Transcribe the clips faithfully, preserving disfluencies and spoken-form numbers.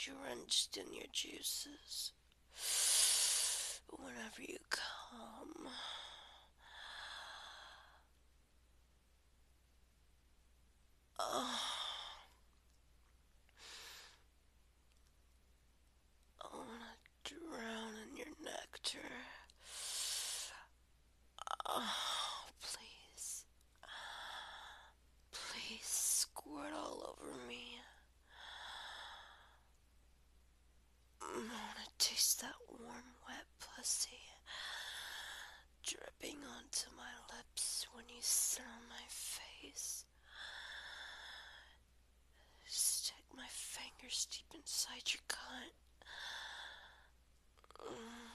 drenched in your juices. Whenever you come, oh, I wanna drown in your nectar. Oh, please, please squirt all over me. I wanna taste that warm, wet pussy dripping onto my lips when you sit on my face. Stick my fingers deep inside your cunt. Mm.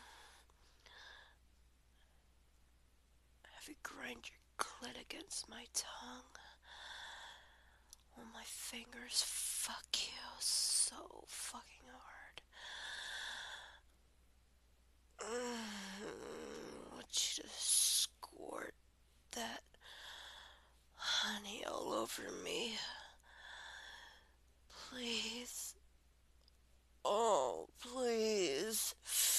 Have you grind your clit against my tongue while my fingers fuck you so fucking hard. Mm. I want you to squirt that honey all over me. Please. Oh, please.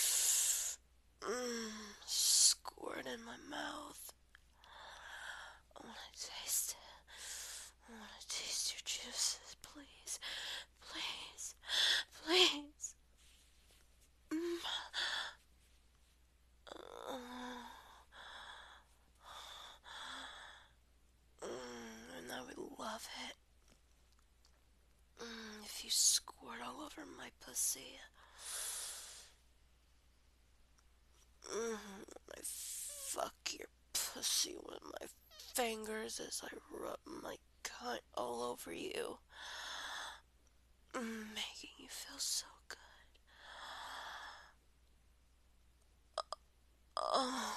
Mm, squirt in my mouth. I want to taste it. I want to taste your juices, please. Please. Please. Mm. Uh, mm, and I would love it. Mm, if you squirt all over my pussy. Mm, I fuck your pussy with my fingers as I rub my cunt all over you. Mm, making you feel so good. Oh.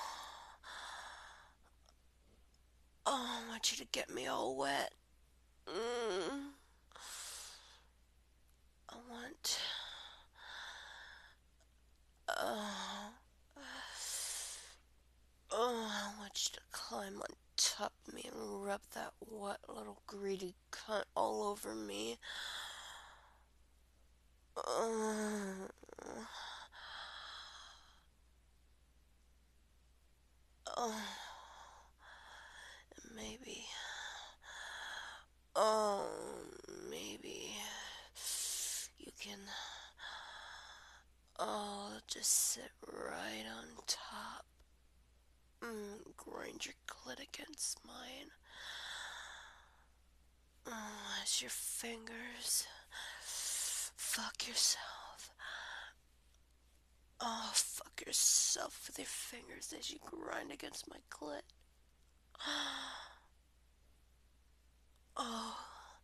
Oh, I want you to get me all wet. Mm. I want. Oh. Oh, I want you to climb on top of me and rub that wet little greedy cunt all over me. Oh. Oh. Maybe. Oh, maybe you can. Oh, just sit right on top. Mm, grind your clit against mine. Oh, as your fingers fuck yourself. Oh, fuck yourself with your fingers as you grind against my clit. Oh.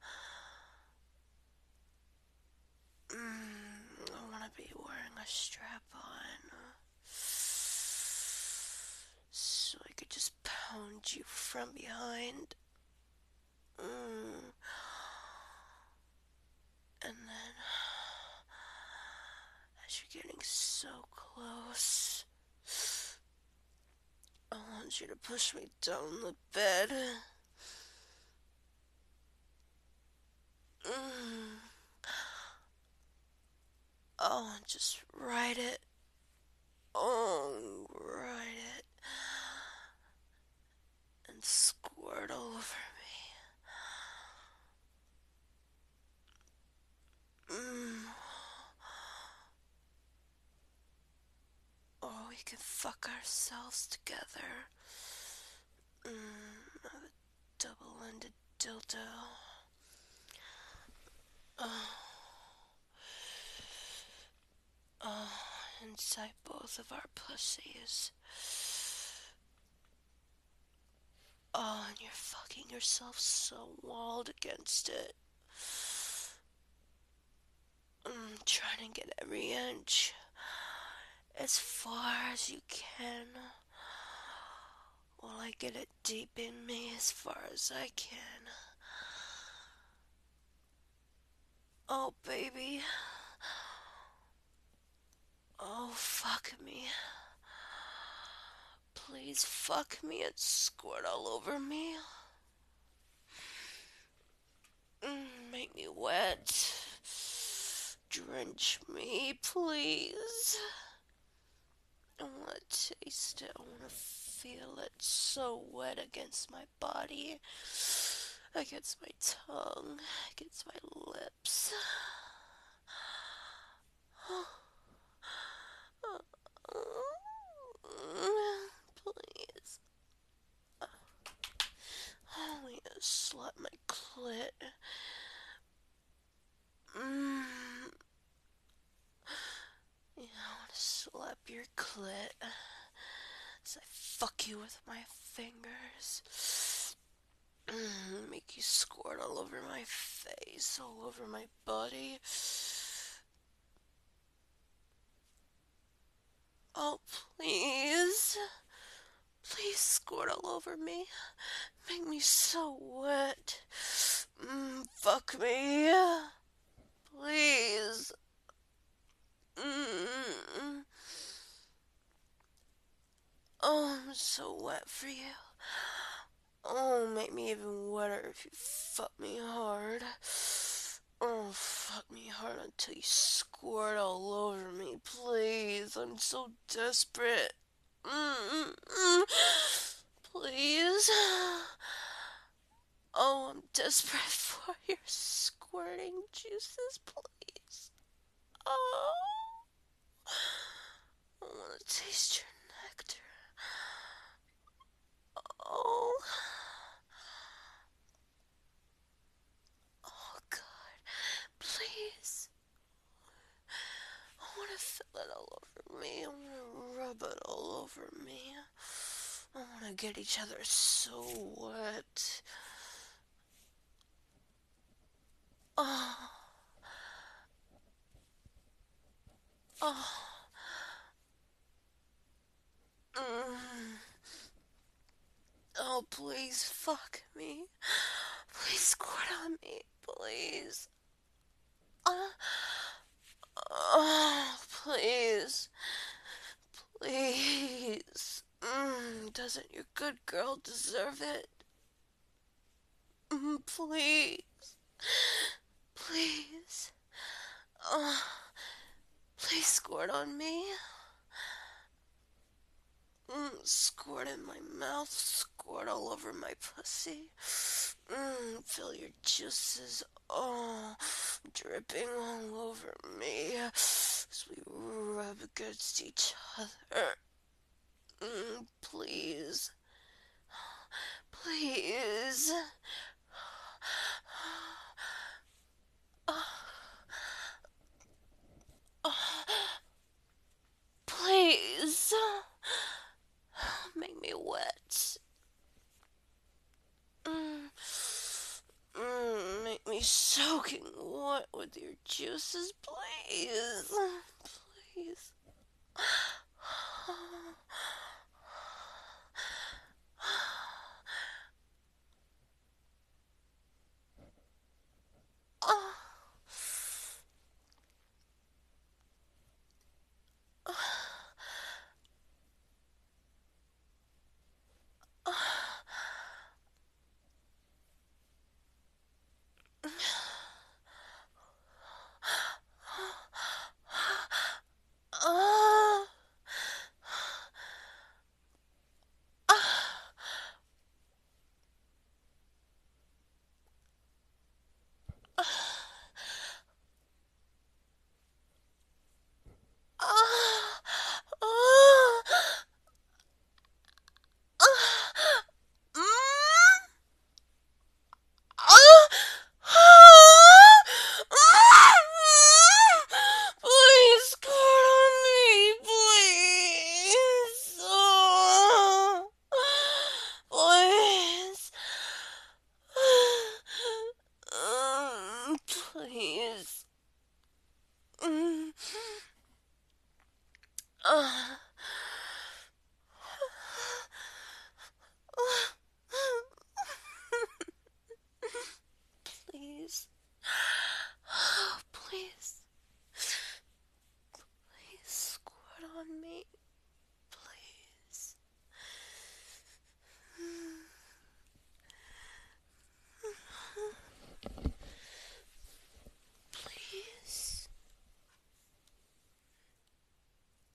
Mm, I want to be wearing a strap on so I could just pound you from behind. Mm. And then, as you're getting so close, I want you to push me down the bed. Mm. Oh, and just ride it. Oh, ride it. And squirt all over me. Mm. Or we can fuck ourselves together. Mm. A double-ended dildo. Oh. Oh, inside both of our pussies. Oh, and you're fucking yourself so walled against it. Mm, trying to get every inch as far as you can while I get it deep in me as far as I can. Oh, baby. Oh, fuck me. Please fuck me and squirt all over me. Mm, make me wet. drench me, please. I want to taste it. I want to feel it so wet against my body, against my tongue, against my lips. Please. I want to slap my clit. Mm. Yeah, I want to slap your clit as I fuck you with my fingers. Mm, make you squirt all over my face, all over my body. Oh, please. Please squirt all over me. Make me so wet. Mm, fuck me. Please. Mm. Oh, I'm so wet for you. Oh, make me even wetter if you fuck me hard. Oh, fuck me hard until you squirt all over me, please. I'm so desperate. Mm-mm-mm. Please. Oh, I'm desperate for your squirting juices, please. Oh, I want to taste your nectar. Oh. Oh, God. Please. I want to fill it all over me. I want to rub it all over me. I want to get each other so wet. Oh. Oh. Mm. Oh, please fuck me. Please squirt on me, please. Uh, oh, please. Please. Mm, doesn't your good girl deserve it? Mm, please. Please. Oh, please squirt on me. Mm, squirt in my mouth, squirt all over my pussy. Mm, feel your juices, oh, dripping all over me as we rub against each other. Mm, please. Please. Please. Make me wet. Mm. Mm, make me soaking wet with your juices, please. Please.